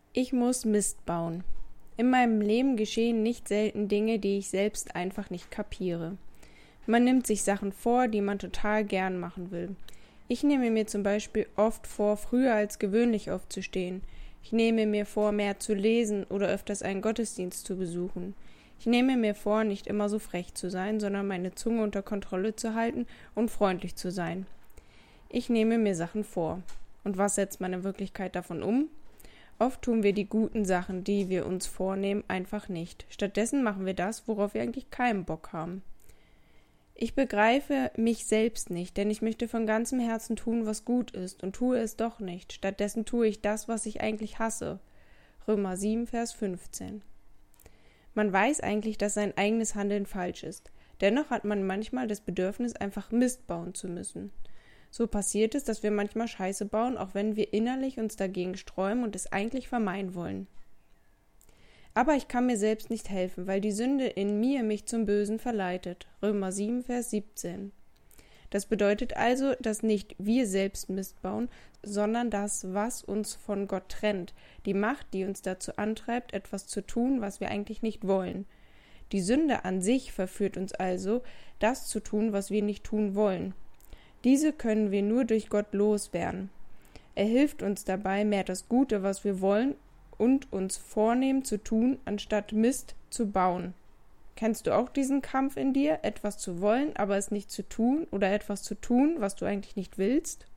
Ich muss Mist bauen. In meinem Leben geschehen nicht selten Dinge, die ich selbst einfach nicht kapiere. Man nimmt sich Sachen vor, die man total gern machen will. Ich nehme mir zum Beispiel oft vor, früher als gewöhnlich aufzustehen. Ich nehme mir vor, mehr zu lesen oder öfters einen Gottesdienst zu besuchen. Ich nehme mir vor, nicht immer so frech zu sein, sondern meine Zunge unter Kontrolle zu halten und freundlich zu sein. Ich nehme mir Sachen vor. Und was setzt man in Wirklichkeit davon um? Oft tun wir die guten Sachen, die wir uns vornehmen, einfach nicht. Stattdessen machen wir das, worauf wir eigentlich keinen Bock haben. Ich begreife mich selbst nicht, denn ich möchte von ganzem Herzen tun, was gut ist, und tue es doch nicht. Stattdessen tue ich das, was ich eigentlich hasse. Römer 7, Vers 15. Man weiß eigentlich, dass sein eigenes Handeln falsch ist. Dennoch hat man manchmal das Bedürfnis, einfach Mist bauen zu müssen. So passiert es, dass wir manchmal Scheiße bauen, auch wenn wir innerlich uns dagegen sträuben und es eigentlich vermeiden wollen. Aber ich kann mir selbst nicht helfen, weil die Sünde in mir mich zum Bösen verleitet. Römer 7, Vers 17. Das bedeutet also, dass nicht wir selbst Mist bauen, sondern das, was uns von Gott trennt, die Macht, die uns dazu antreibt, etwas zu tun, was wir eigentlich nicht wollen. Die Sünde an sich verführt uns also, das zu tun, was wir nicht tun wollen. Diese können wir nur durch Gott loswerden. Er hilft uns dabei, mehr das Gute, was wir wollen und uns vornehmen zu tun, anstatt Mist zu bauen. Kennst du auch diesen Kampf in dir, etwas zu wollen, aber es nicht zu tun, oder etwas zu tun, was du eigentlich nicht willst?